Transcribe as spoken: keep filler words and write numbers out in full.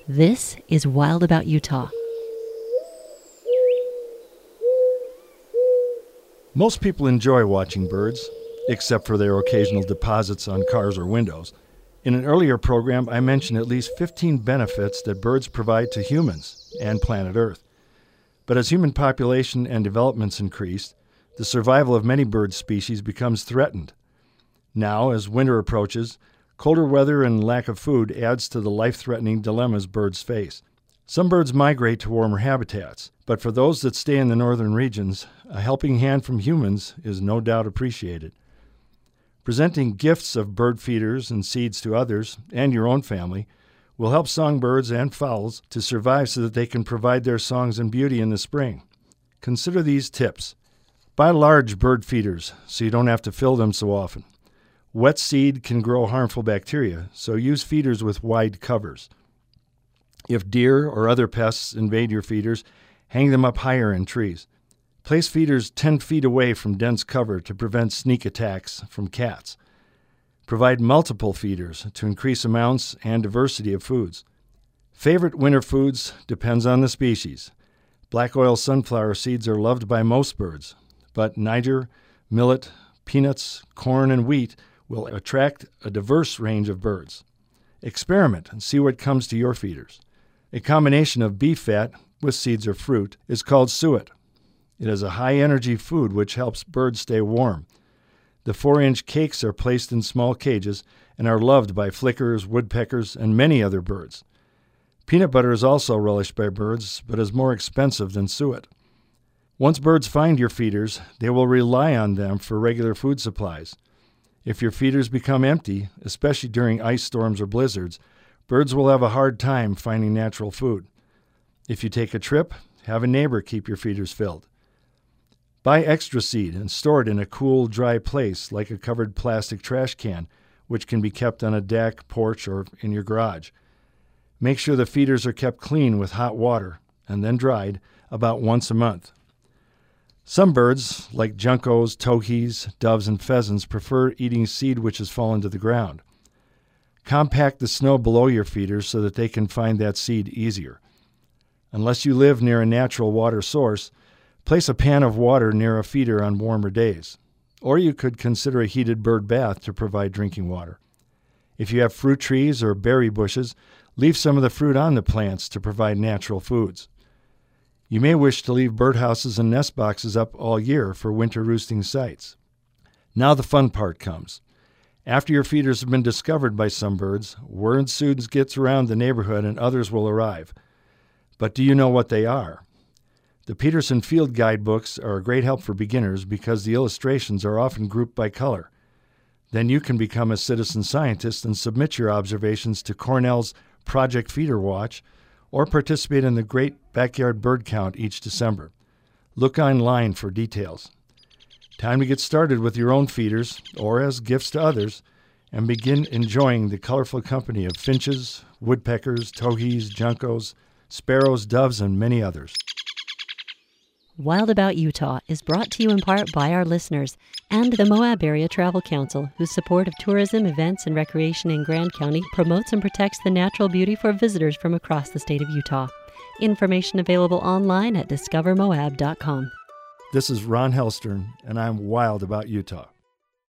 This is Wild About Utah. Most people enjoy watching birds, except for their occasional deposits on cars or windows. In an earlier program, I mentioned at least fifteen benefits that birds provide to humans and planet Earth. But as human population and developments increase, the survival of many bird species becomes threatened. Now, as winter approaches, colder weather and lack of food adds to the life-threatening dilemmas birds face. Some birds migrate to warmer habitats, but for those that stay in the northern regions, a helping hand from humans is no doubt appreciated. Presenting gifts of bird feeders and seeds to others and your own family will help songbirds and fowls to survive so that they can provide their songs and beauty in the spring. Consider these tips. Buy large bird feeders so you don't have to fill them so often. Wet seed can grow harmful bacteria, so use feeders with wide covers. If deer or other pests invade your feeders, hang them up higher in trees. Place feeders ten feet away from dense cover to prevent sneak attacks from cats. Provide multiple feeders to increase amounts and diversity of foods. Favorite winter foods depends on the species. Black oil sunflower seeds are loved by most birds, but Niger, millet, peanuts, corn, and wheat will attract a diverse range of birds. Experiment and see what comes to your feeders. A combination of beef fat with seeds or fruit is called suet. It is a high-energy food which helps birds stay warm. The four-inch cakes are placed in small cages and are loved by flickers, woodpeckers, and many other birds. Peanut butter is also relished by birds, but is more expensive than suet. Once birds find your feeders, they will rely on them for regular food supplies. If your feeders become empty, especially during ice storms or blizzards, birds will have a hard time finding natural food. If you take a trip, have a neighbor keep your feeders filled. Buy extra seed and store it in a cool, dry place like a covered plastic trash can, which can be kept on a deck, porch, or in your garage. Make sure the feeders are kept clean with hot water and then dried about once a month. Some birds, like juncos, towhees, doves, and pheasants, prefer eating seed which has fallen to the ground. Compact the snow below your feeders so that they can find that seed easier. Unless you live near a natural water source, place a pan of water near a feeder on warmer days. Or you could consider a heated bird bath to provide drinking water. If you have fruit trees or berry bushes, leave some of the fruit on the plants to provide natural foods. You may wish to leave birdhouses and nest boxes up all year for winter roosting sites. Now the fun part comes. After your feeders have been discovered by some birds, word soon gets around the neighborhood and others will arrive. But do you know what they are? The Peterson Field Guidebooks are a great help for beginners because the illustrations are often grouped by color. Then you can become a citizen scientist and submit your observations to Cornell's Project Feeder Watch or participate in the Great Backyard Bird Count each December. Look online for details. Time to get started with your own feeders or as gifts to others and begin enjoying the colorful company of finches, woodpeckers, towhees, juncos, sparrows, doves, and many others. Wild About Utah is brought to you in part by our listeners and the Moab Area Travel Council, whose support of tourism, events, and recreation in Grand County promotes and protects the natural beauty for visitors from across the state of Utah. Information available online at discover moab dot com. This is Ron Hellstern, and I'm wild about Utah.